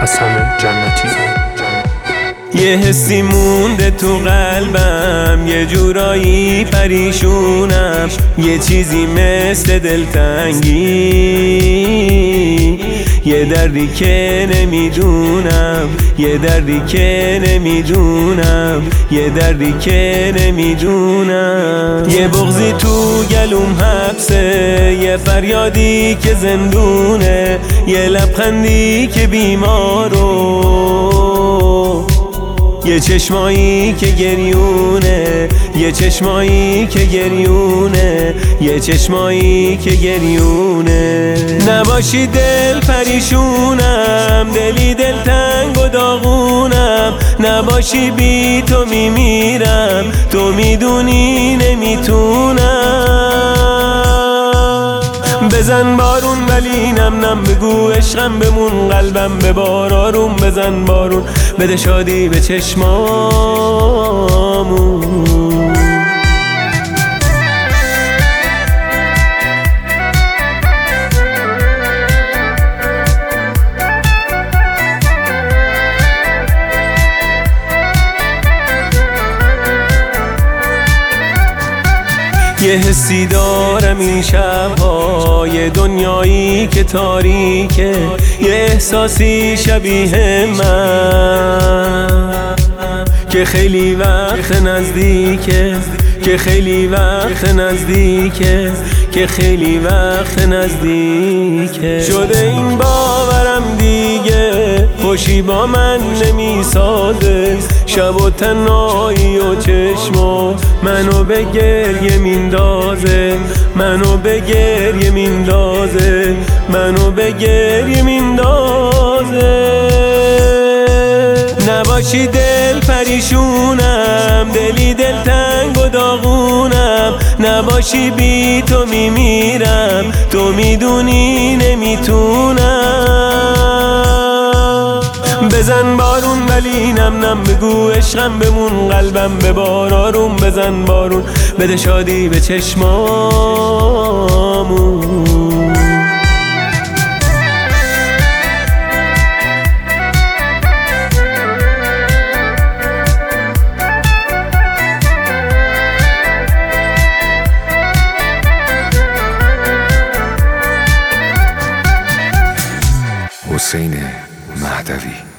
حسن جنتی. یه حسی مونده تو قلبم، یه جورایی پریشونم، یه چیزی مثل دلتنگی، یه دردی که نمیدونم، یه دردی که نمیدونم، یه دردی که نمیدونم. یه بغضی تو گلوم حبسه، یه فریادی که زندونه، یه لبخندی که بیمارو، یه چشمایی که گریونه، یه چشمایی که گریونه، یه چشمایی که گریونه. نباشی دل پریشونم، دلی دلتنگ و داغونم، نباشی بی تو میمیرم، تو میدونی نمیتونم. بزن بارون ولی نم نم بگو عشقم بمون، قلبم به بار آروم بزن بارون، بده شادی به چشمامون. یه حسی دارم این شبها، یه دنیایی که تاریکه، یه احساسی شبیه من که خیلی وقت نزدیکه، که خیلی وقت نزدیکه، که خیلی وقت نزدیکه. شده این باورم دیگه، خوشی با من نمیسازه، شب و تنهایی و چشما منو به گریه میندازه، منو به گریه میندازه، منو به گریه میندازه. نباشی دل پریشونم، دلی دلتنگ و داغونم، نباشی بی تو میمیرم، تو میدونی نمیتونم. بزن بارون ولی نم نم بگو عشقم بمون، قلبم به بار آروم بزن بارون، بده شادی به چشمامون. حسین مهدوی.